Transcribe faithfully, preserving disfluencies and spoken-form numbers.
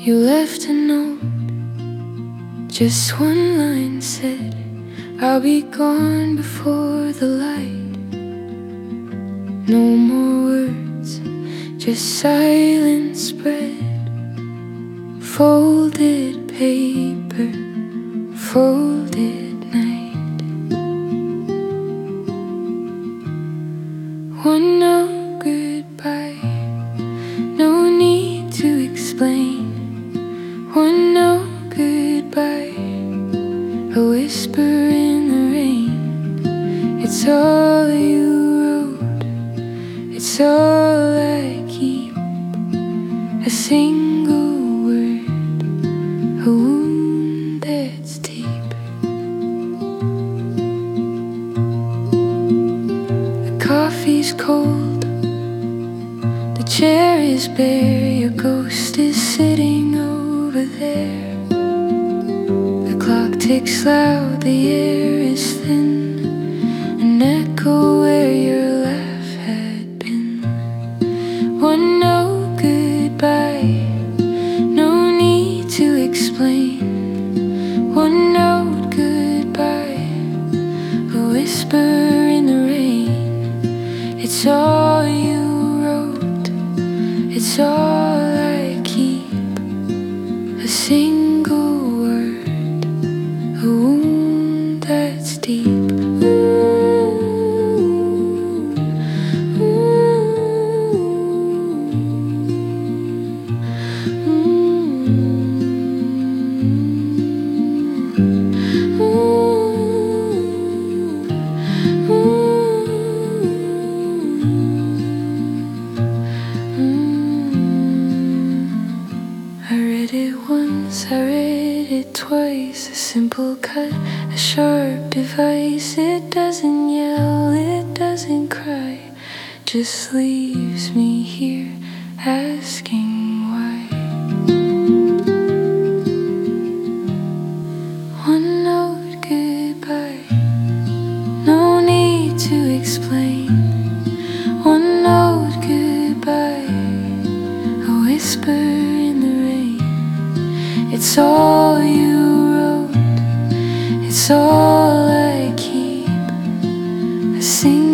You left a note, just one line said, I'll be gone before the light. No more words, just silence spread. Folded paper, folded night. One no goodbye, no need to explain. One no goodbye, a whisper in the rain. It's all you wrote, it's all I keep. A single word, a wound that's deep. The coffee's cold, the chair is bare. Your ghost is sitting over there. The clock ticks loud, the air is thin, an echo where your laugh had been. One no goodbye, no need to explain. One note goodbye, a whisper in the rain. It's all you wrote, it's all I keep. A single word, a wound that's deep. Ooh, ooh, ooh, ooh, ooh. I read it once, I read it twice. A simple cut, a sharp device. It doesn't yell, it doesn't cry, just leaves me here asking why. One note goodbye, no need to explain. One note goodbye, a whisper in the rain. It's all you wrote, it's all I keep. A single